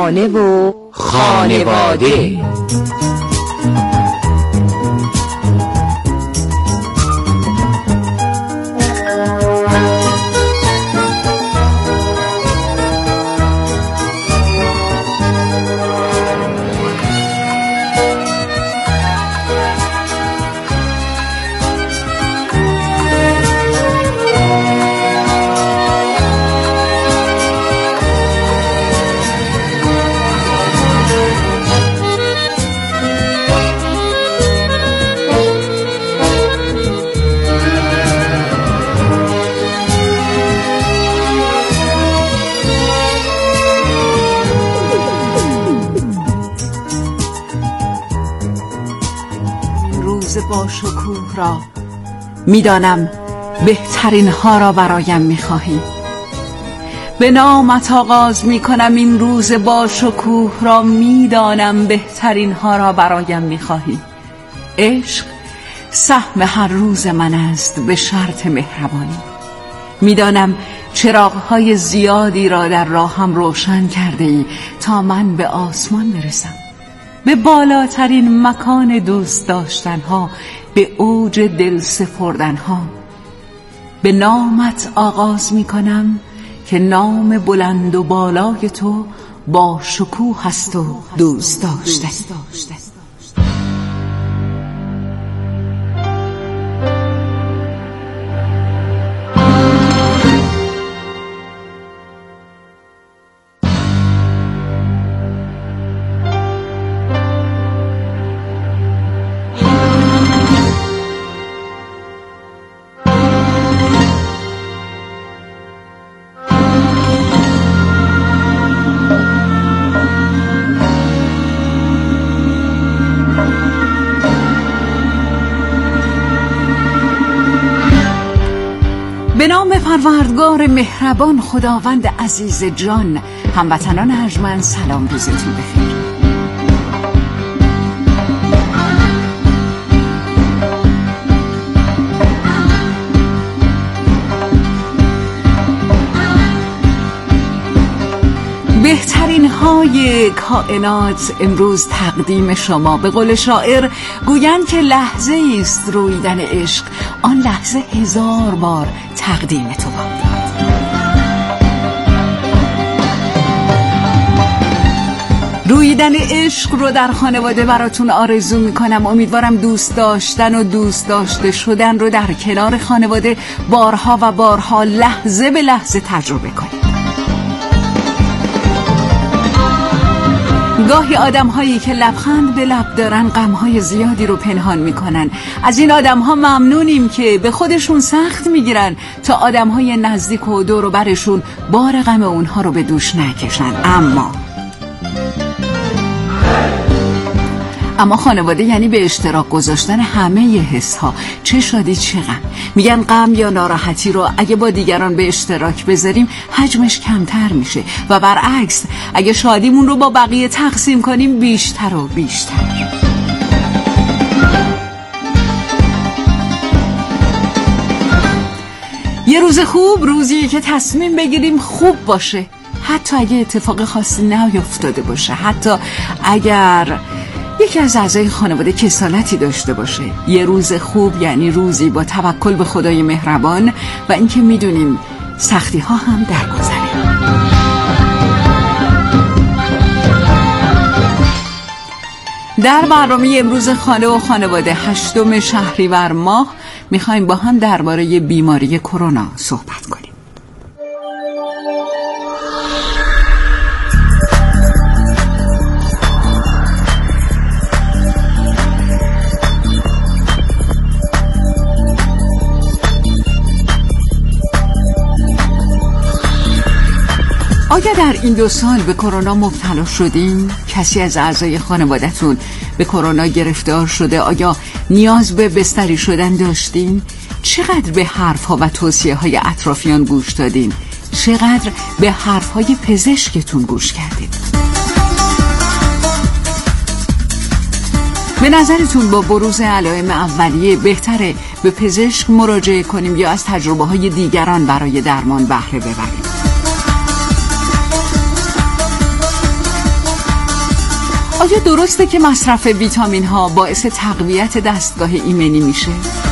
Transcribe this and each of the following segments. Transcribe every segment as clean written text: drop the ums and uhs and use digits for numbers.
خانه و خانواده. با شکوه را میدانم بهترین ها را برایم میخواهی. به نامت آغاز میکنم این روز با شکوه را، میدانم بهترین ها را برایم میخواهی. عشق سهم هر روز من است به شرط مهربانی. میدانم چراغهای زیادی را در راهم روشن کرده ای تا من به آسمان برسم، به بالاترین مکان دوست داشتنها، به اوج دل سپردنها. به نامت آغاز می کنم که نام بلند و بالای تو با شکوه است و دوست داشته. به نام پروردگار مهربان، خداوند عزیز جان. هموطنان ارجمند، سلام، روزتون بخیر. بهترین های کائنات امروز تقدیم شما. به قول شاعر گویند که لحظه است رویدن عشق، آن لحظه 1000 بار تقدیم تو باد. رویدن عشق رو در خانواده براتون آرزو میکنم. امیدوارم دوست داشتن و دوست داشته شدن رو در کنار خانواده بارها و بارها، لحظه به لحظه تجربه کنید. گاهی آدم‌هایی که لبخند به لب دارن غم‌های زیادی رو پنهان می‌کنن. از این آدم‌ها ممنونیم که به خودشون سخت می‌گیرن تا آدم‌های نزدیک و دور و برشون بار غم اونها رو به دوش نکشن. اما خانواده یعنی به اشتراک گذاشتن همه حس‌ها، چه شادی چه غم. میگن غم یا ناراحتی رو اگه با دیگران به اشتراک بذاریم حجمش کمتر میشه و برعکس اگه شادیمون رو با بقیه تقسیم کنیم بیشتر و بیشتر. یه روز خوب روزیه که تصمیم بگیریم خوب باشه، حتی اگه اتفاق خاصی نیفتاده باشه، حتی اگر یکی از اعضای خانواده کسالتی داشته باشه. یه روز خوب یعنی روزی با توکل به خدای مهربان و اینکه میدونیم سختی ها هم درگذره. در برنامه امروز خانه و خانواده 8 شهریور ماه میخوایم با هم درباره بیماری کرونا صحبت کنیم. آیا در این 2 سال به کرونا مبتلا شدین؟ کسی از اعضای خانواده‌تون به کرونا گرفتار شده؟ آیا نیاز به بستری شدن داشتین؟ چقدر به حرف‌ها و توصیه‌های اطرافیان گوش دادین؟ چقدر به حرف‌های پزشکتون گوش کردین؟ به نظرتون با بروز علائم اولیه بهتره به پزشک مراجعه کنیم یا از تجربه‌های دیگران برای درمان بهره ببریم؟ درسته که مصرف ویتامین ها باعث تقویت دستگاه ایمنی میشه؟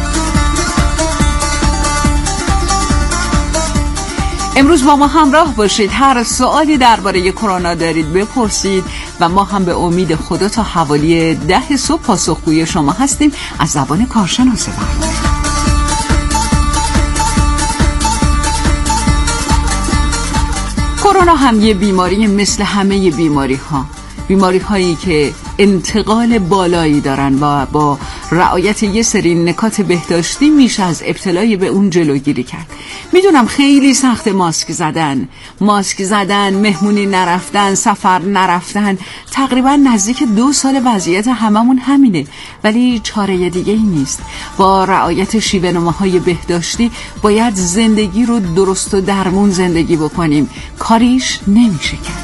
امروز با ما همراه باشید. هر سوالی درباره کرونا دارید بپرسید و ما هم به امید خدا تا حوالی 10 صبح پاسخگوی شما هستیم از زبان کارشناس برنامه. کرونا هم یه بیماری مثل همه بیماری هایی که انتقال بالایی دارن و با رعایت یه سری نکات بهداشتی میشه از ابتلای به اون جلوگیری کرد. میدونم خیلی سخت ماسک زدن، مهمونی نرفتن، سفر نرفتن، تقریبا نزدیک 2 سال وضعیت هممون همینه، ولی چاره دیگه ای نیست. با رعایت شیوه‌نماهای بهداشتی باید زندگی رو درست و درمون زندگی بکنیم، کاریش نمیشه کرد.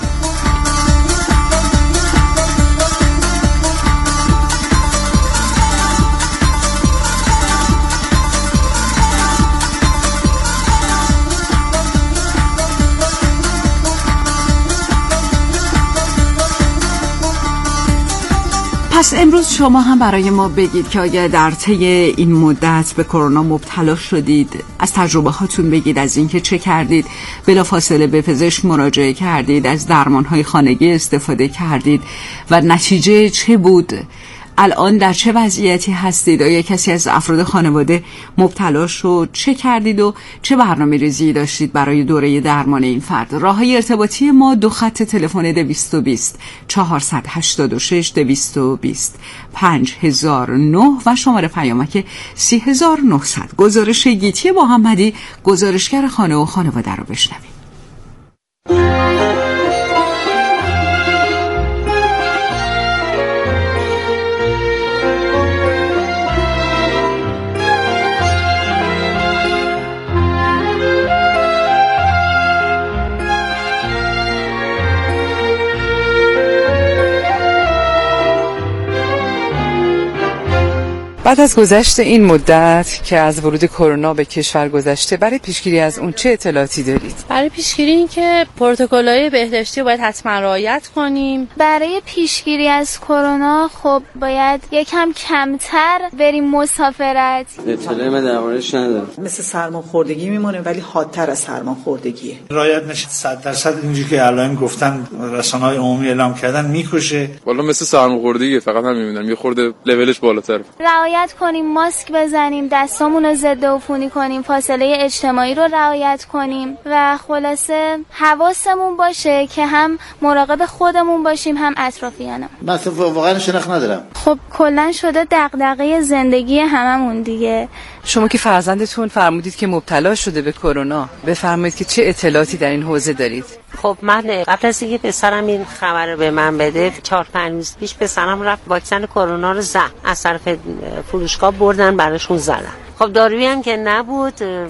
پس امروز شما هم برای ما بگید که آیا در طی این مدت به کرونا مبتلا شدید، از تجربه هاتون بگید، از اینکه چه کردید، بلافاصله به پزشک مراجعه کردید، از درمانهای خانگی استفاده کردید و نتیجه چه بود؟ الان در چه وضعیتی هستید؟ آیا کسی از افراد خانواده مبتلا شد؟ چه کردید و چه برنامه‌ریزی داشتید برای دوره درمان این فرد؟ راه‌های ارتباطی ما 2 خط تلفن 220 486 220 5009 و شماره پیامک 3900. گزارش گیتی محمدی، گزارشگر خانه و خانواده رو بشنوید. بعد از گذشت این مدت که از ورود کرونا به کشور گذشته، برای پیشگیری از اون چه اطلاعاتی دارید؟ برای پیشگیری این که پروتکل‌های بهداشتی باید حتما رعایت کنیم. برای پیشگیری از کرونا خب باید یکم کمتر بریم مسافرت. اطلاعی من درباره‌اش ندارم. مثل سرماخوردگی میمونه ولی حادتر از سرماخوردگیه. رعایت نشه 100% اینجوری که الان گفتن رسانه‌های عمومی اعلام کردن میکشه. والا مثل سرماخوردگیه، فقط هم می‌بینم یه خورده لولش بالاتر. رعایت کنیم، ماسک بزنیم، دستامون رو ضد عفونی کنیم، فاصله اجتماعی رو رعایت کنیم و خلاصه حواسمون باشه که هم مراقب خودمون باشیم هم اطرافیانمون. من واقعا شناخت ندارم. خب کلا شده دغدغه زندگی هممون دیگه. شما که فرزندتون فرمودید که مبتلا شده به کرونا، بفرمایید که چه اطلاعاتی در این حوزه دارید؟ خب من قبل از اینکه پسرم این خبر رو به من بده 4-5 روز پیش پسرم رفت واکسن کرونا رو زد، از طرف فروشگاه بردن براشون زدن. خب دارویی هم که نبود.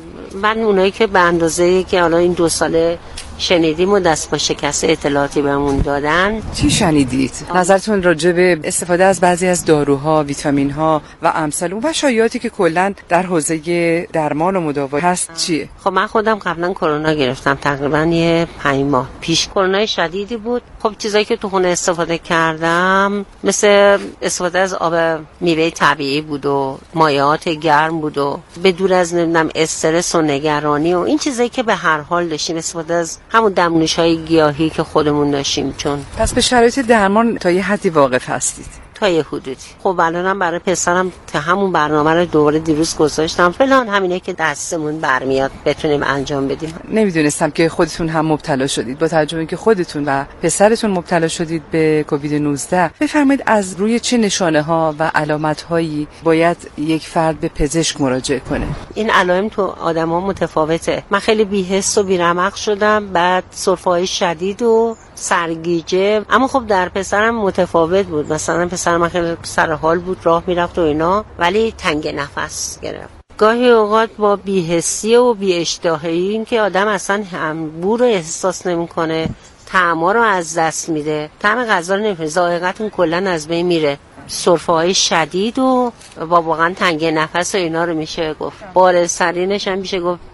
من اونایی که به اندازه‌ای که حالا این 2 ساله شنیدیم و دست با شکست اطلاعاتی بهمون دادن. چی شنیدید؟ نظرتون راجع به استفاده از بعضی از داروها، ویتامین‌ها و امثال اون و شایعاتی که کلاً در حوزه درمان و مداوا هست چیه؟ خب من خودم قبلا کرونا گرفتم، تقریبا 5 ماه پیش. کرونا شدیدی بود. خب چیزایی که تو خونه استفاده کردم مثل استفاده از آب میوه طبیعی بود و مایعات گرم بود و به دور از استرس و نگرانی و این چیزایی که به هر حال داشتیم استفاده از همون دمنوش‌های گیاهی که خودمون داشتیم. چون پس به شرایط درمان تا یه حدی واقف هستید؟ تا یه حدودی. خب الانم برای پسرم تا همون برنامه رو دوباره دیروز گذاشتم، فلان همینه که دستمون برمیاد بتونیم انجام بدیم. نمیدونستم که خودتون هم مبتلا شدید. با توجه به اینکه خودتون و پسرتون مبتلا شدید به کووید 19، بفرمایید از روی چه نشانه‌ها و علامت‌هایی باید یک فرد به پزشک مراجعه کنه؟ این علائم تو آدم‌ها متفاوته. من خیلی بی‌حس و بی‌رمق شدم، بعد سرفه‌های شدید و سرگیجه. اما خب در پسرم متفاوت بود. مثلا پسرم خیلی سر حال بود، راه میرفت و اینا، ولی تنگ نفس گرفت. گاهی اوقات با بی‌حسی و بی‌اشتهایی، این که آدم اصلا بو رو احساس نمی‌کنه، طعما رو از دست میده، طعم غذا رو نمی‌فهمه، ذائقه‌تون کلاً از بین میره. سرفه‌های شدید و واقعا تنگ نفس و اینا رو میشه گفت. بارزترینش هم میشه گفت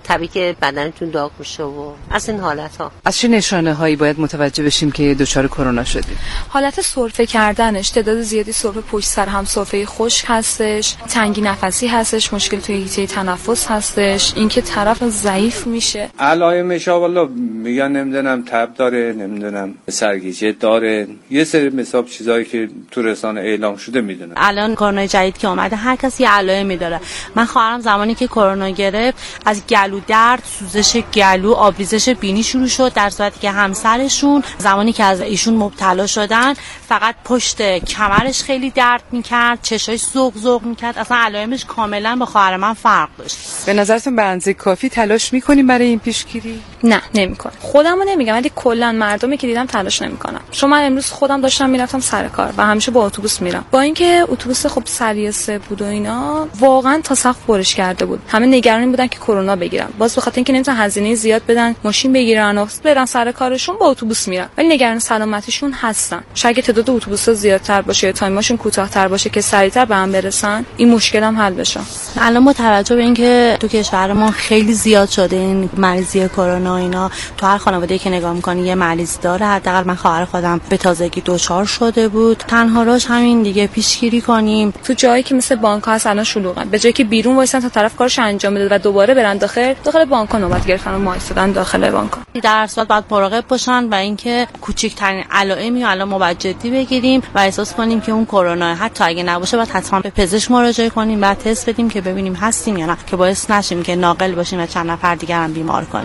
طبیعی که بدنتون داغ میشه و از این حالت‌ها. از چه نشانه‌هایی باید متوجه بشیم که دچار کرونا شدیم؟ حالت سرفه کردنش، تعداد زیادی سرفه پشت سر هم، سرفه خشک هستش، تنگی نفسی هستش، مشکل توی حیطه تنفس هستش، اینکه طرف ضعیف میشه. علائمش والا میگن نمیدونم تب داره، نمیدونم سرگیجه داره، یه سری مثال چیزایی که تو رسانه اعلام شده میدونن. الان کرونا جدید که اومده هر کسی علائمی داره. من خواهرم زمانی که کرونا گرفت از گلو درد، سوزش گلو، آبریزش بینی شروع شد، در صورتی که همسرشون زمانی که از ایشون مبتلا شدن فقط پشت کمرش خیلی درد میکرد، چشاش زغ میکرد، اصلا علائمش کاملا با خواهر من فرق داشت. به نظرتون به اندازه کافی تلاش میکنیم برای این پیشگیری؟ نه نمیکنم. خودمو نمیگم ولی کلا مردمی که دیدم تلاش نمیکنن. چون من امروز خودم داشتم میرفتم سر کار و همیشه با اتوبوس میرم. با اینکه اتوبوس خب سریع 3 بود و اینا، واقعا تا سقف پرش کرده بود. همه نگران بودن که کرونا بگیرن. باز به خاطر اینکه نمیتونن هزینه زیاد بدن، ماشین بگیرن و برن سر کارشون، با اتوبوس میرن. ولی نگران سلامتیشون هستن. شاید تعداد اتوبوس‌ها زیادتر باشه یا تایمشون کوتاه‌تر باشه که سریعتر به هم برسن، این مشکل هم حل بشه. الان با توجه به اینکه تو کشور ما خیلی زیاد شده این مریضی کرونا اینا، تو هر خانواده‌ای که نگاه می‌کنی یه مریض داره. حداقل من خواهر خودم به تازگی دچار شده بود. تنها راهش همین دیگه، پیشگیری کنیم. تو جایی که مثل بانک‌ها هست الان شلوغن، به جایی که بیرون وایسن تا طرف کارش انجام بده و دوباره برن داخل بانک‌ها نوبت گرفتن و وایسادن داخل بانک‌ها. در هر صورت باید مراقب باشن و اینکه کوچکترین علائمی الان ما باید جدی بگیریم و احساس کنیم که اون کرونا حتی اگه نباشه باید حتما به پزشک مراجعه کنیم، بعد تست بدیم که ببینیم هستیم یا نه، که باعث نشیم که ناقل باشیم و چند نفر دیگر هم بیمار کنیم.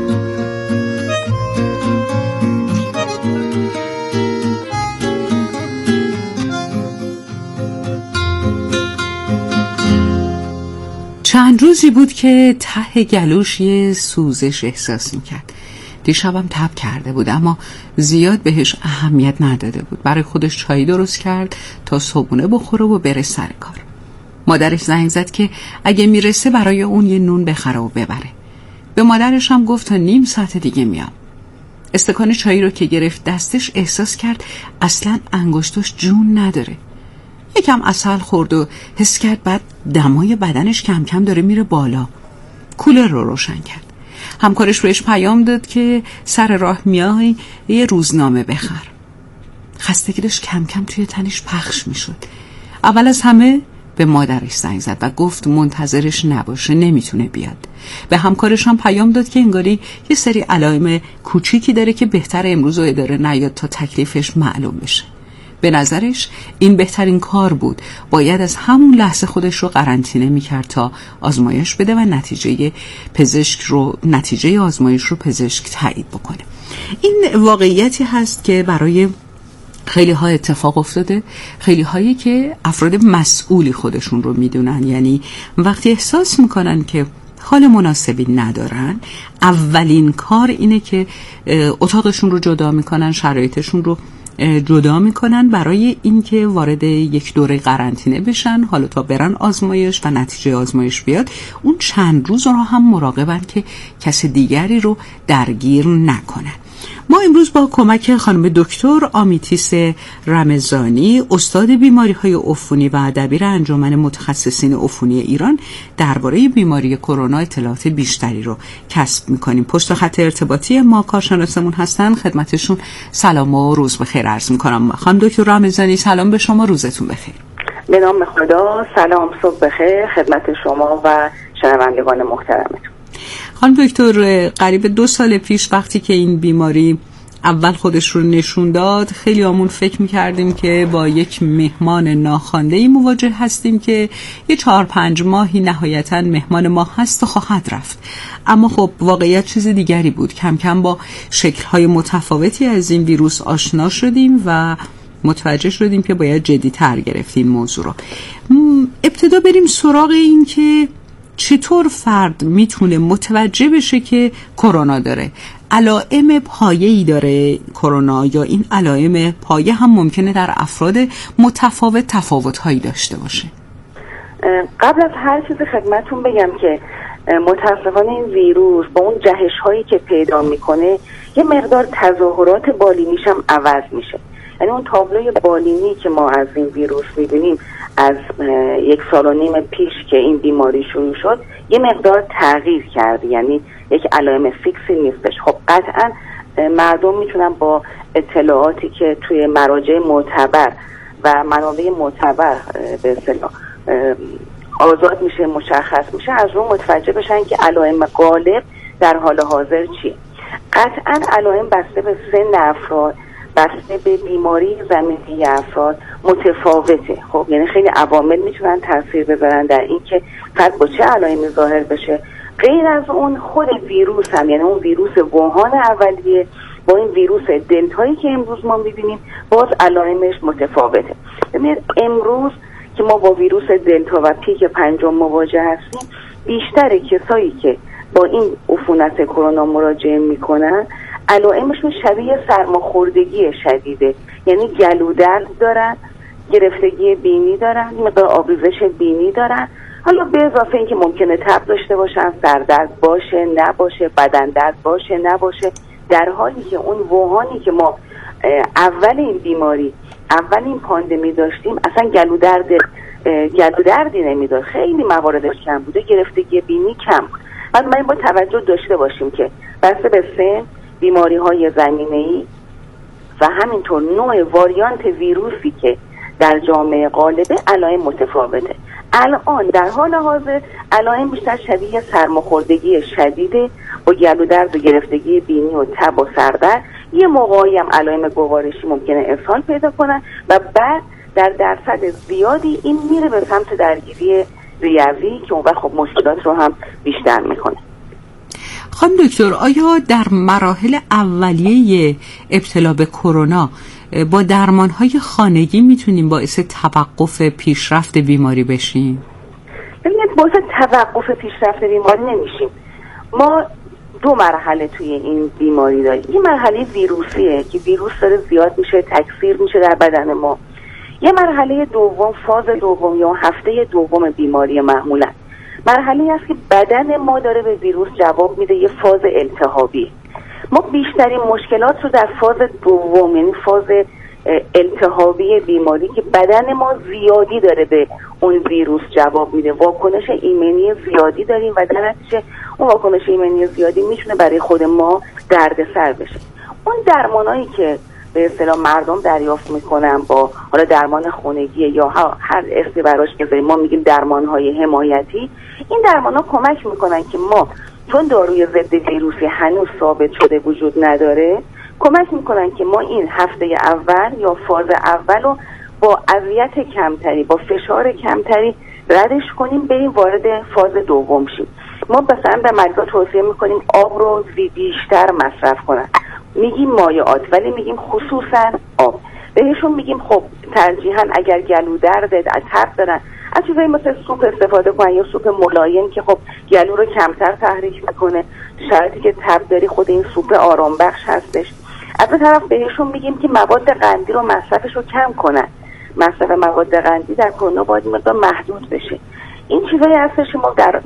چند روزی بود که ته گلوش یه سوزش احساس میکرد. دیشبم تب کرده بود اما زیاد بهش اهمیت نداده بود. برای خودش چای درست کرد تا صبحونه بخوره و بره سر کار. مادرش زنگ زد که اگه میرسه برای اون یه نون بخره و ببره. به مادرش هم گفت تا نیم ساعت دیگه میام. استکان چایی رو که گرفت دستش احساس کرد اصلا انگشتش جون نداره. یکم عسل خورد و حس کرد بعد دمای بدنش کم کم داره میره بالا. کولر رو روشن کرد. همکارش بهش پیام داد که سر راه میای یه روزنامه بخر. خستگی داشت کم کم توی تنش پخش میشد. اول از همه به مادرش زنگ زد و گفت منتظرش نباشه، نمیتونه بیاد. به همکارش هم پیام داد که انگاری یه سری علائم کوچیکی داره که بهتر امروز و اداره نیاد تا تکلیفش معلوم بشه. به نظرش این بهترین کار بود. باید از همون لحظه خودش رو قرنطینه میکرد تا آزمایش بده و نتیجه آزمایش رو پزشک تایید بکنه. این واقعیتی هست که برای خیلی ها اتفاق افتاده، خیلی هایی که افراد مسئولی خودشون رو میدونن، یعنی وقتی احساس میکنن که حال مناسبی ندارن، اولین کار اینه که اتاقشون رو جدا میکنن، شرایطشون رو جدا میکنن برای اینکه وارد یک دوره قرنطینه بشن، حالا تا برن آزمایش و نتیجه آزمایش بیاد. اون چند روز رو هم مراقبن که کس دیگری رو درگیر نکنن. ما امروز با کمک خانم دکتر آمیتیس رمضانی، استاد بیماری‌های عفونی و دبیر انجمن متخصصین عفونی ایران، درباره بیماری کرونا اطلاعات بیشتری رو کسب می‌کنیم. پشت خط ارتباطی ما کارشناسمون هستن. خدمتشون سلام و روز بخیر عرض می‌کنم. خانم دکتر رمضانی سلام به شما، روزتون بخیر. به نام خدا، سلام، صبح بخیر خدمت شما و شنوندگان محترمتون. خانم دکتر، قریب 2 سال پیش وقتی که این بیماری اول خودش رو نشون داد، خیلی همون فکر میکردیم که با یک مهمان ناخوانده‌ای مواجه هستیم که یه 4-5 ماهی نهایتاً مهمان ما هست و خواهد رفت. اما خب واقعیت چیز دیگری بود. کم کم با شکل‌های متفاوتی از این ویروس آشنا شدیم و متوجه شدیم که باید جدی‌تر گرفتیم موضوع رو. ابتدا بریم سراغ این که چطور فرد میتونه متوجه بشه که کرونا داره؟ علائم پایه‌ای داره کرونا یا این علائم پایه هم ممکنه در افراد متفاوت تفاوت‌هایی داشته باشه؟ قبل از هر چیز خدمتتون بگم که متاسفانه این ویروس با اون جهش‌هایی که پیدا میکنه یه مقدار تظاهرات بالینیش هم عوض میشه. یعنی اون تابلوی بالینی که ما از این ویروس میبینیم از 1.5 سال پیش که این بیماری شروع شد، یه مقدار تغییر کرده، یعنی یک علائم فیکسی نیستش. خب قطعا مردم میتونن با اطلاعاتی که توی مراجع معتبر و منابع معتبر به اصطلاح آزاد میشه، مشخص میشه، از اون متوجه بشن که علائم غالب در حال حاضر چیه. قطعا علائم بسته به سن افراد، بسته به بیماری زمینی افراد متفاوته. خب یعنی خیلی عوامل میتونن تاثیر بذارن در این که فرد با چه علائمی ظاهر بشه. غیر از اون خود ویروس هم، یعنی اون ویروس ووهان اولیه با این ویروس دلتایی که امروز ما میبینیم باز علائمش متفاوته. ببینید امروز که ما با ویروس دلتا و پیک 5 مواجه هستیم، بیشتر کسایی که با این عفونت کرونا مراجعه میکنن علائمشون شبیه سرماخوردگی شدیده، یعنی گلودرد دارن، گرفتگی بینی دارن، مقدار آبریزش بینی دارن، حالا به اضافه اینکه ممکنه تب داشته باشن، سردرد باشه نباشه، بدن درد باشه نباشه، در حالی که اون ووهانی که ما اول این بیماری، اول این پاندمی داشتیم اصلا گلودردی نمیداد، خیلی مواردش کم بوده، گرفتگی بینی کم بود. ما با توجه داشته باشیم که بسته به سن، بیماری های زمینه‌ای و همینطور نوع واریانت ویروسی که در جامعه غالبه علائم متفاوته. الان در حال حاضر علائم بیشتر شبیه سرماخوردگی شدیده با گلودرد و گرفتگی بینی و تب و سردرد. یه موقعی هم علائم گوارشی ممکنه اسهال پیدا کنن و بعد در درصد زیادی این میره به سمت درگیری ریوی که اون وقت خب مشکلات رو هم بیشتر میکنه. خانم دکتر، آیا در مراحل اولیه ابتلا به کرونا با درمان‌های خانگی میتونیم باعث توقف پیشرفت بیماری بشیم؟ ببینید باعث توقف پیشرفت بیماری نمیشیم. ما 2 مرحله توی این بیماری داریم. یه مرحله ویروسیه که ویروس داره زیاد میشه، تکثیر میشه در بدن ما. یه مرحله دوم، فاز دوم یا هفته دوم بیماری معمولا مرحله است که بدن ما داره به ویروس جواب میده، یه فاز التهابی. ما بیشترین مشکلات رو در فاز دوم، یعنی فاز التهابی بیماری که بدن ما زیادی داره به اون ویروس جواب میده، واکنش ایمنی زیادی داریم و در نتیجه اون واکنش ایمنی زیادی میتونه برای خود ما دردسر بشه. اون درمانایی که به اصطلاح مردم دریافت میکنن با حالا درمان خانگی یا هر اسمی براش بذاریم، ما میگیم درمانهای حمایتی، این درمانها کمک میکنن که ما چون داروی ضد ویروسی هنوز ثابت شده وجود نداره، کمک میکنن که ما این هفته اول یا فاز اول رو با اذیت کمتری، با فشار کمتری ردش کنیم، بریم وارد فاز دوم شیم. ما مثلا به مریضا توصیه میکنیم آب رو بیشتر مصرف کنن، میگیم مایعات ولی میگیم خصوصا آب. بهشون میگیم خب ترجیحاً اگر گلودرد، تب دارن، از چیزایی مثل سوپ استفاده کنن یا سوپ ملایم که خب گلو رو کمتر تحریک میکنه. شرایطی که تب داری خود این سوپ آرام بخش هستش. از اون طرف بهشون میگیم که مواد قندی رو مصرفش رو کم کنن. مصرف مواد قندی در کرونا باید مقدار محدود بشه. این چیزایی هستش ما در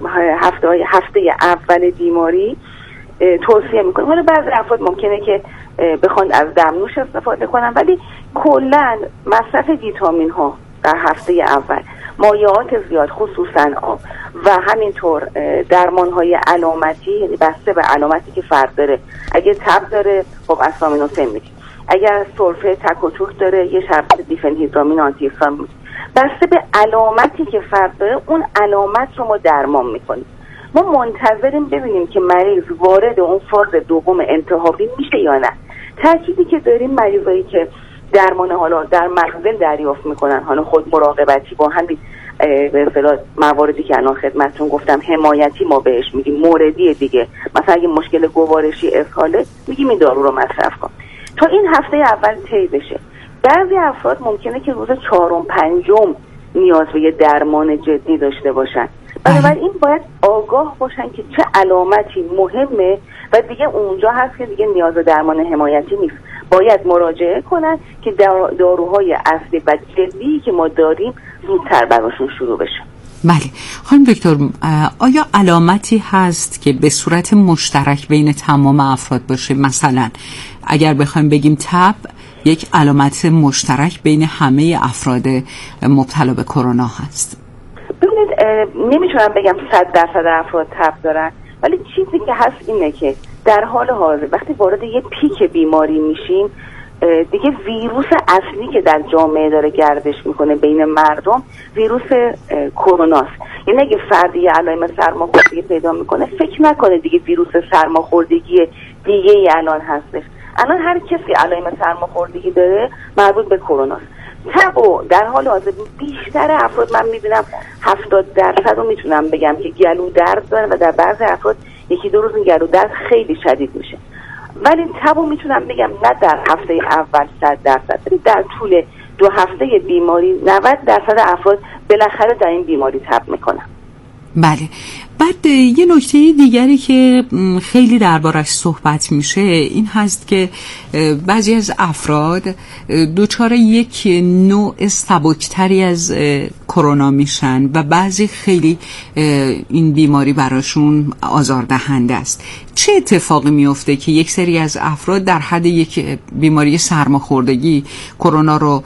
هفته اول بیماری توصیه میکنیم. حالا بعضی افراد ممکنه که بخوان از دمنوش استفاده کنن، ولی کلا مصرف ویتامین ها در هفته اول، مایعات زیاد خصوصا آب و همینطور درمان های علامتی، یعنی بسته به علامتی که فرد داره. اگه تب داره خب آسامینوفن میدیم، اگر سرفه تک و توک داره یه شربت دیفنهیدرامین آنتی هیستامین میدیم. بسته به علامتی که فرد داره اون علامت رو ما درمان میکنیم. ما منتظریم ببینیم که مریض وارد اون فاز دوم التهابی میشه یا نه. تأکیدی که داریم مریضایی که درمان حالا در منزل دریافت میکنن، حالا خود مراقبتی با همین به اصطلاح مواردی که الان خدمتتون گفتم حمایتی ما بهش میگیم، موردی دیگه مثلا اگه مشکل گوارشی اسهاله میگیم این دارو رو مصرف کن تا این هفته اول طی بشه. بعضی افراد ممکنه که روز 4 و 5 نیاز به یه درمان جدی داشته باشن. بنابراین باید آگاه باشن که چه علامتی مهمه و دیگه اونجا هست که دیگه نیاز به درمان حمایتی نیست، باید مراجعه کنن که داروهای اصلی و جدی که ما داریم زودتر براشون شروع بشه. بله خانم دکتر، آیا علامتی هست که به صورت مشترک بین تمام افراد باشه؟ مثلا اگر بخوایم بگیم تب یک علامت مشترک بین همه افراد مبتلا به کرونا هست. ببینید نمیتونم بگم 100% افراد تب دارن، ولی چیزی که هست اینه که در حال حاضر وقتی وارد یه پیک بیماری میشیم دیگه ویروس اصلی که در جامعه داره گردش میکنه بین مردم ویروس کروناست. یعنی اگه فردی علائم سرماخوردگی پیدا میکنه فکر نکنه دیگه ویروس سرماخوردگی دیگه ای الان هستش. الان هر کسی علائم سرماخوردگی داره مربوط به کروناست. تبو در حال حاضر بیشتر افراد من میبینم 70% رو میتونم بگم که گلو درد دارن و در بعضی افراد یکی دو روز این گلو درد خیلی شدید میشه. ولی تبو میتونم بگم نه در هفته اول 100%، ولی در طول 2 هفته بیماری 90% افراد بالاخره در این بیماری تب میکنن. بله. بعد یه نکته دیگری که خیلی دربارش صحبت میشه این هست که بعضی از افراد دچار یک نوع سبکتری از کرونا میشن و بعضی خیلی این بیماری براشون آزاردهنده است. چه اتفاقی میفته که یک سری از افراد در حد یک بیماری سرماخوردگی کرونا رو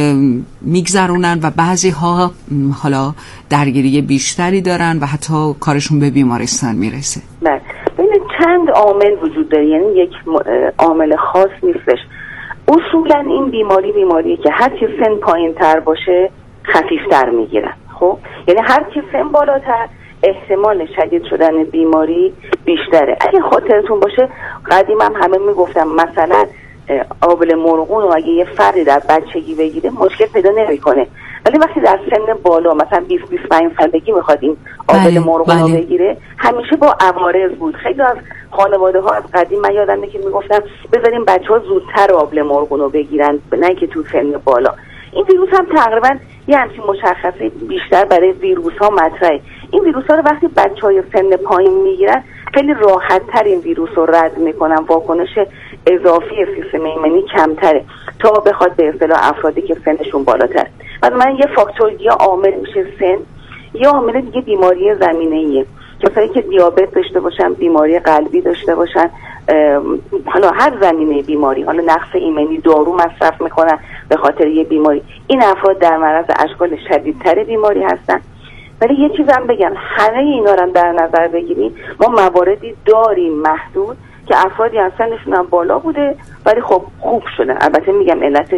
میگذرونن و بعضی ها حالا درگیری بیشتری دارن و حتی کارشون به بیمارستان میرسه؟ بله، ببینید چند عامل وجود داره، یعنی یک عامل خاص نیستش. اصولا این بیماریه که هر کی سن پایین تر باشه خفیفتر میگیرن. خب یعنی هر کی سن بالاتر احتمال شدید شدن بیماری بیشتره. اگه خاطرتون باشه قدیم همه میگفتم مثلا آبله مرغون رو اگه یه فردی در بچگی بگیره مشکل پیدا نمیکنه، ولی وقتی در سن بالا مثلا 20-25 سالگی میخواد این آبله مرغون رو بگیره همیشه با عوارض بود. خیلی از خانواده ها از قدیم من یادمه که میگفتن بذاریم بچه‌ها زودتر آبله مرغون رو بگیرن نه که تو سن بالا. این ویروس هم تقریبا یه همچین مشخصه بیشتر برای ویروس ها مطرحه. این ویروس ها رو وقتی بچه‌های سن پایین میگیرن خیلی راحت تر این ویروس رو رد میکنن، واکنش اضافی سیستم ایمنی کمتره تا بخواد به اصطلاح افرادی که سنشون بالاتر. من یه فاکتور یا عامل میشه سن، یا عامل دیگه بیماری زمینه‌ایه، کسایی که دیابت داشته باشن، بیماری قلبی داشته باشن، حالا هر زمینه بیماری، حالا نقص ایمنی، دارو مصرف میکنن به خاطر یه بیماری، این افراد در معرض اشکال شدیدتر بیماری هستن. ولی یه چیزم بگم، همه اینا رو در نظر بگیریم ما مواردی داریم محدود که افرادی از سنشون هم بالا بوده ولی خب خوب شدن. البته میگم علتش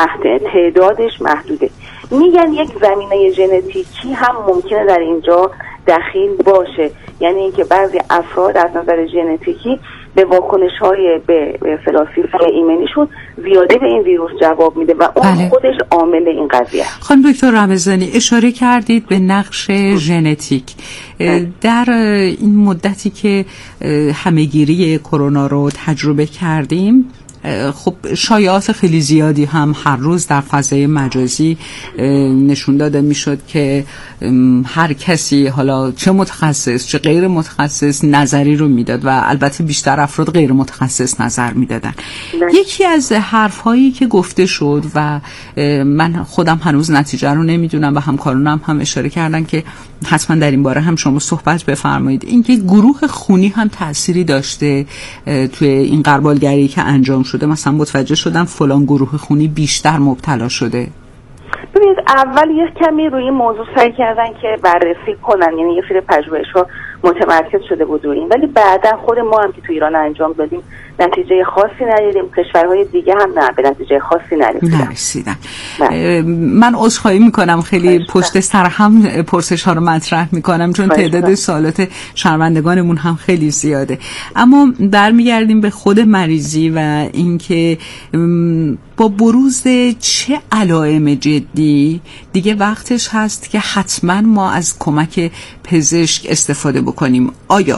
تعدادش محدوده. میگن یک زمینه ژنتیکی هم ممکنه در اینجا دخیل باشه، یعنی اینکه بعضی افراد از نظر ژنتیکی به واکنش‌های به اصطلاح سیستم ایمنیشون زیاده به این ویروس جواب میده و اون خودش عامل این قضیه است. خانم دکتر رمضانی اشاره کردید به نقش ژنتیک. در این مدتی که همه‌گیری کرونا رو تجربه کردیم خب شایعات خیلی زیادی هم هر روز در فضای مجازی نشون داده میشد که هر کسی حالا چه متخصص چه غیر متخصص نظری رو میداد و البته بیشتر افراد غیر متخصص نظر میدادن. یکی از حرفهایی که گفته شد و من خودم هنوز نتیجه رو نمیدونم و همکارانم هم اشاره کردن که حتما در این باره هم شما صحبت بفرمایید، اینکه گروه خونی هم تأثیری داشته توی این غربالگری که انجام شده. مثلا متوجه شدن فلان گروه خونی بیشتر مبتلا شده. ببینید اول یه کمی روی این موضوع سعی کردن که بررسی کنن، یعنی یه سری پژوهش‌ها متمرکز شده بود روی این، ولی بعدا خود ما هم که تو ایران انجام دادیم نتیجه خاصی ندیدیم، کشورهای دیگه هم نه به نتیجه خاصی نرسیدن. من عذرخواهی میکنم خیلی پشت سر هم پرسش ها رو مطرح میکنم چون تعداد سوالات شنوندگانمون هم خیلی زیاده، اما برمیگردیم به خود مریضی و اینکه با بروز چه علائم جدی دیگه وقتش هست که حتما ما از کمک پزشک استفاده بکنیم. آیا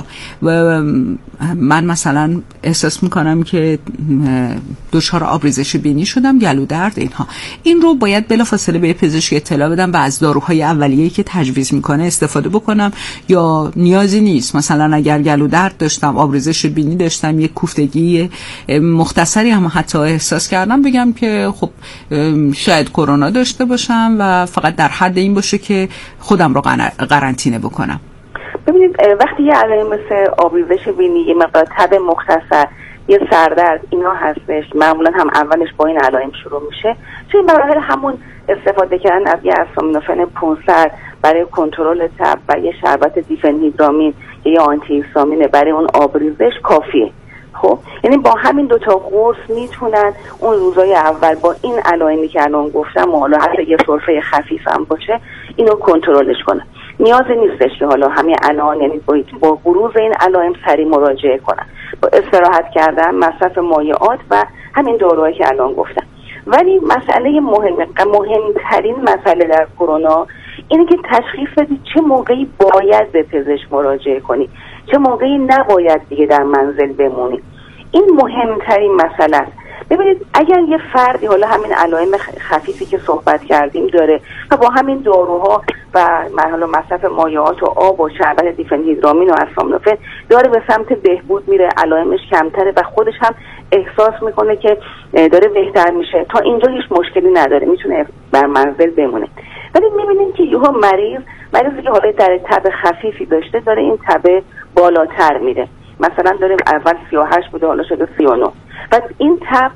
من مثلا احساس میکنم که دچار آبریزش بینی شدم، گلو درد، اینها، این رو باید بلافاصله به پزشک اطلاع بدم و از داروهای اولیه‌ای که تجویز میکنه استفاده بکنم، یا نیازی نیست؟ مثلا اگر گلو درد داشتم، آبریزش بینی داشتم، یک کوفتگی مختصری هم حتی احساس کردم، بگم که خب شاید کرونا داشته باشم و فقط در حد این باشه که خودم رو قرنطینه بکنم. ببینید وقتی یه علائم مثل آبریزش بینی، یه مقدار تب مختصر یه سردرد اینا هستش، معمولا هم اولش با این علائم شروع میشه. توی مراحل همون استفاده کردن از یه آسامینوفن 500 برای کنترل تب و یه شربت دیفنهیدرامین یا آنتی هیستامین برای اون آبریزش کافیه. خب یعنی با همین دوتا قرص میتونن اون روزای اول با این علائمی که الان گفتم و حالا حتی یه سرفه خفیف هم باشه اینو کنترلش کنن. نیازی نیستش که حالا همین الان یعنی با بروز این علائم سریع مراجعه کنن، با استراحت کردن، مصرف مایعات و همین داروهایی که الان گفتم. ولی مسئله مهمترین مسئله در کرونا اینه که تشخیص بدید چه موقعی باید به پزشک مراجعه کنی، چه موقعی نباید دیگه در منزل بمونی. این مهمترین مسئله است. ببینید اگر یه فردی حالا همین علائم خفیفی که صحبت کردیم داره و با همین داروها و حالا مصرف مایعات و آب و شربت دیفنهیدرامین و آسامینوفن داره به سمت بهبود میره، علائمش کمتره و خودش هم احساس میکنه که داره بهتر میشه، تا اینجا هیچ مشکلی نداره، میتونه بر منزل بمونه. ولی میبینیم که یهو مریضی که حالا در تب خفیفی داشته داره این تب بالاتر میره، مثلا داریم اول 38 بوده حالا شده 39 و این تب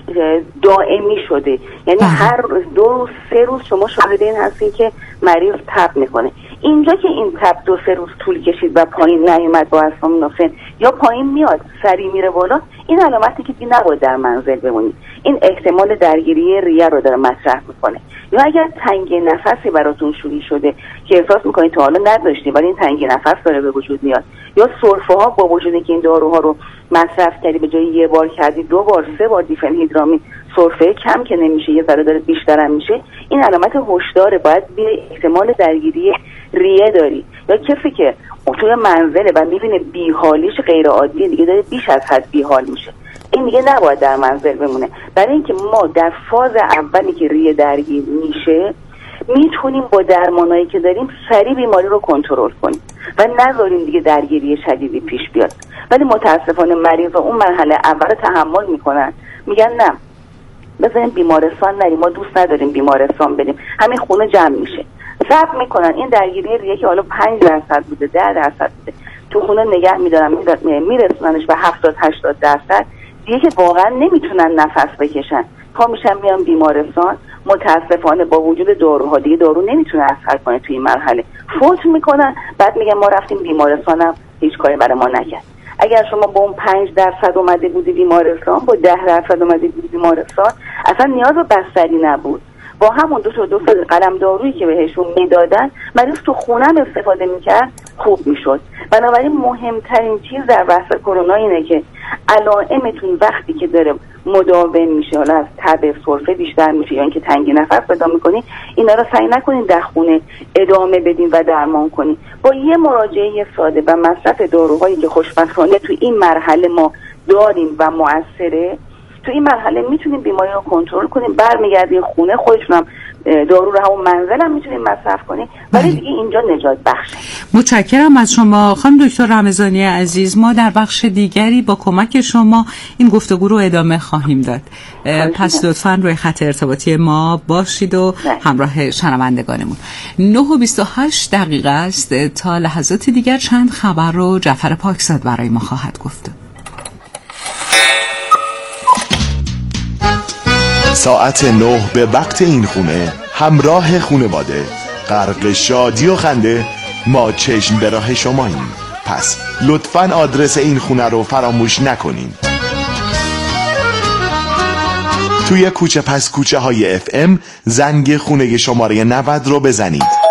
دائمی شده، یعنی هر 2-3 روز شما شاهد این هستین که مریض تب میکنه. اینجا که این تب 2-3 روز طول کشید و پایین نیومد با آسامینوفن یا پایین میاد سریع میره بالا، این علامتی که نباید در منزل بمونید. این احتمال درگیری ریه رو داره مطرح میکنه. یا اگر تنگی نفسی براتون شروع شده که احساس میکنید تا حالا نداشتید ولی این تنگی نفس داره به وجود میاد، یا سرفه ها با وجودی که این داروها رو مصرف کردی به جای یه بار کردی 2 بار 3 بار دیفنهیدرامین، سرفه کم که نمیشه یه ذره داره بیشتر هم میشه، این علامت هشداره، باید احتمال درگیری ریه داری. یا کسی که توی منزله و میبینه بیحالیش غیر عادیه، دیگه داره بیش از حد بیحال میشه، این دیگه نباید در منزل بمونه. برای اینکه ما در فاز اولی که ریه درگیر میشه میتونیم با درمانایی که داریم سریع بیماری رو کنترل کنیم و نذاریم دیگه درگیری شدیدی پیش بیاد. ولی متاسفانه مریضا اون مرحله اول تحمل میکنن، میگن نه بذاریم بیمارستان نریم، ما دوست نداریم بیمارستان بریم، همین خونه جمع میشه، ضبط میکنن این درگیری ریه که حالا 5% بوده 10% بوده تو خونه نگه میدارن، میرسوننش به 70-80% دیگه که واقعا نمیتونن نفس بکشن، پا میشن میان بیمارستان. متاسفانه با وجود داروها دیگه دارو نمیتونه اثر کنه توی این مرحله، فوت میکنن، بعد میگن ما رفتیم بیمارستانم هیچ کاری برای ما نکرد. اگر شما با اون 5% اومده بودی بیمارستان، با 10% اومده بودی بیمارستان، اصلا نیاز به بستری نبود، با همون 2 قلم دارویی که بهشون میدادن مریض تو خونم استفاده میکرد خوب میشد. بنابراین مهمترین چیز در بحث کرونا اینه که علائمتون وقتی که داره مداوم میشه، حالا از تب سرفه بیشتر میشه یا اینکه تنگی نفس پیدا میکنین، اینا رو سعی نکنین در خونه ادامه بدین و درمان کنین. با یه مراجعه ساده و مصرف داروهایی که خوشبختانه تو این مرحله ما داریم و مؤثره، تو این مرحله میتونیم بیماری رو کنترل کنیم، برمیگردین خونه، خودشون هم دارو رو همون منزل هم میتونیم مصرف کنیم، ولی دیگه اینجا نجات بخشه. متشکرم از شما خانم دکتر رمضانی عزیز. ما در بخش دیگری با کمک شما این گفتگو رو ادامه خواهیم داد. پس لطفاً روی خط ارتباطی ما باشید و همراه شنوندگانمون. 9:28 است. تا لحظات دیگر چند خبر رو جعفر پاکزاد برای ما خواهد گفت. ساعت 9 به وقت این خونه، همراه خانواده، غرق شادی و خنده، ما چشم به راه شماییم. پس لطفاً آدرس این خونه رو فراموش نکنین. توی کوچه پس کوچه های FM زنگ خونه شماره 90 رو بزنید.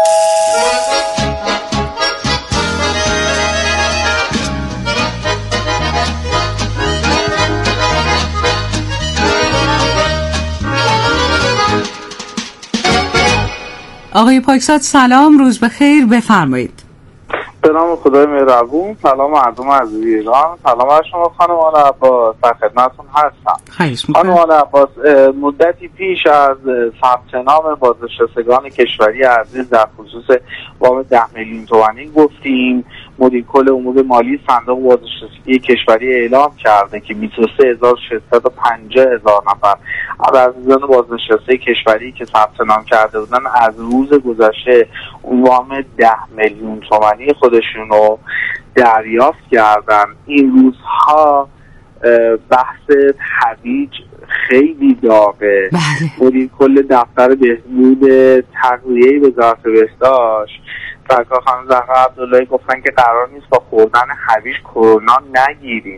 آقای پاکزاد سلام، روز بخیر، بفرمایید. به نام خدای مهربون. سلام مردم عزیز ایران، سلام بر شما خانم آل عباس، در خدمتتون هستم. خانم آل عباس، مدتی پیش از ثبت نام بازنشستگان کشوری عزیز در خصوص وام 10 میلیون تومانی گفتیم. مدیر کل امور مالی صندوق بازنشستگی کشوری اعلام کرده که 23650,000 نفر از عزیزان بازنشسته کشوری که ثبت نام کرده بودن از روز گذشته وام 10 میلیون تومانی خودشون رو دریافت کردن. این روزها بحث هویج خیلی داغه. مدیر کل دفتر بهبود تغذیه وزارت بهداشت سرکار خانم زهرا عبداللهی گفتن که قرار نیست با خوردن هویج کرونا نگیریم.